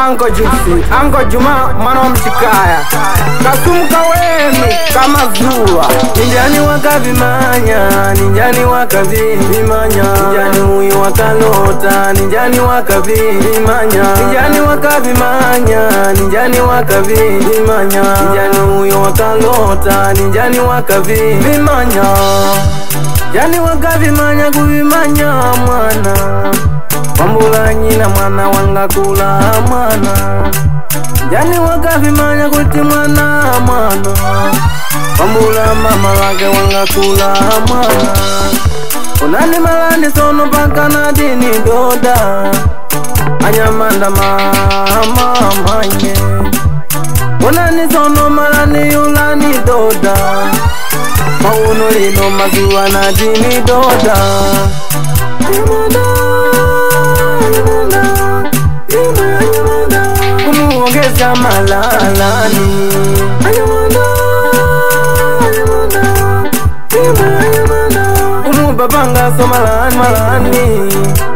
Anko Gypsy, Anko Juma, mwana wa Mshikaya Kasumka wenu, kama zuwa Ninjani wakavimanya, ninjani wakavimanya Ninjani huyu wakalota, ninjani wakavimanya Ninjani wakavimanya, ninjani wakavimanya Ninjani huyu wakalota, ninjani wakavimanya Ninjani wakavimanya kuvimanya mwana Wambula nyina mwana wanga kula mwana Jani wakavimanya kuti mwana Wambula mama wake wanga kula mwana Unani malani sono paka na dini doda Anyamanda mama manye Unani sono malani yulani doda Mauno lino mazuwa na dini doda Kumuongeza malalani Kumubabanga so malani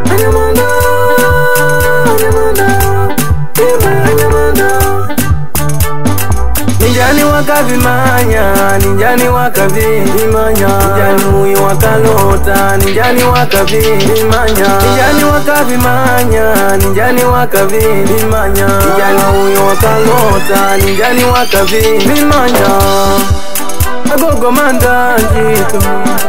Ninjani wakavimanya, ninjani wakavimanya Ninjani huyu wakalota, ninjani wakavimanya Ninjani wakavimanya, ninjani wakavimanya Ninjani huyu wakalota, ninjani wakavimanya Agogo manda njito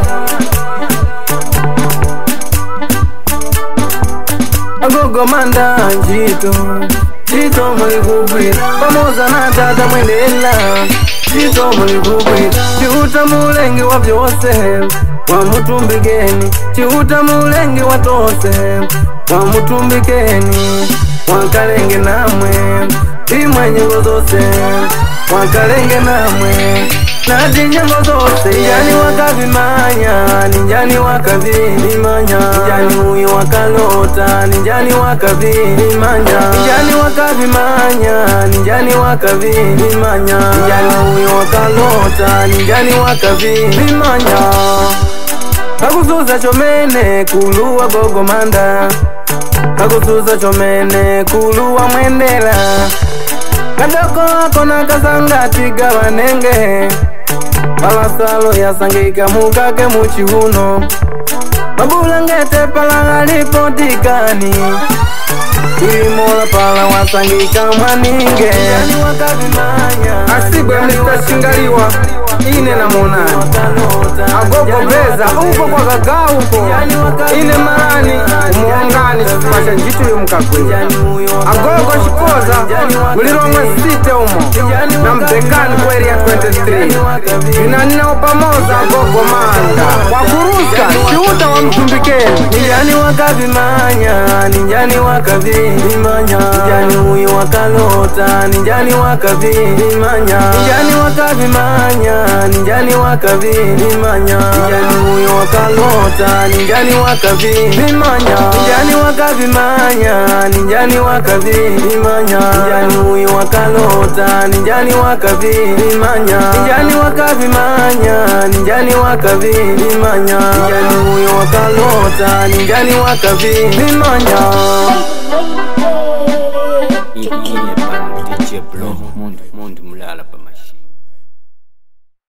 Agogo manda njito Chito mlikubwira pamoza na tata mwendela Chito mlikubwira chiuta mulengi wa vyose wa mutumbikeni Chiuta mulengi wa tose wa mutumbikeni Wakalenge namwe imwe nyingo zose Wakalenge namwe nati nyingo zose Ninjani wakavimanya, ninjani wakavimanya Ninjani huyu wakalota, ninjani wakavimanya Ninjani wakavimanya, ninjani wakavimanya Ninjani huyu wakalota, ninjani wakavimanya Kakuzuza chomene kuluwa gogo manda Kakuzuza chomene kuluwa mwendela Kadoko wako na kazanga tiga wanenge Palasalo ya sangika mukake muchihuno Babulangete pala lipotikani Ilimola pala wasangika mwaninge Ninjani wakavimanya Asibwe Mr. Shingaliwa Ine na monani Agogo beza uko kwa gaga uko Ine marani umuongani Masha njitu yu mkakwe Agogo shikoza Mulirongwe site umo Na mbekani kweri ya 23 Inanina upamoza agogo manda Wakuruska chiuta wa mtumbikeni Ninjani wakavimanya, ninjani wakavimanya Ninjani huyu wakalota, ninjani wakavimanya Ninjani wakavimanya, ninjani wakavimanya Ninjani huyu wakalota, ninjani wakavimanya Ninjani wakavimanya, ninjani wakavimanya Ninjani huyu wakalota, ninjani wakavimanya Ninjani wakavimanya, ninjani wakavimanya Ninjani huyu wakalota, ninjani wakavimanya Ikile pan DJ Blow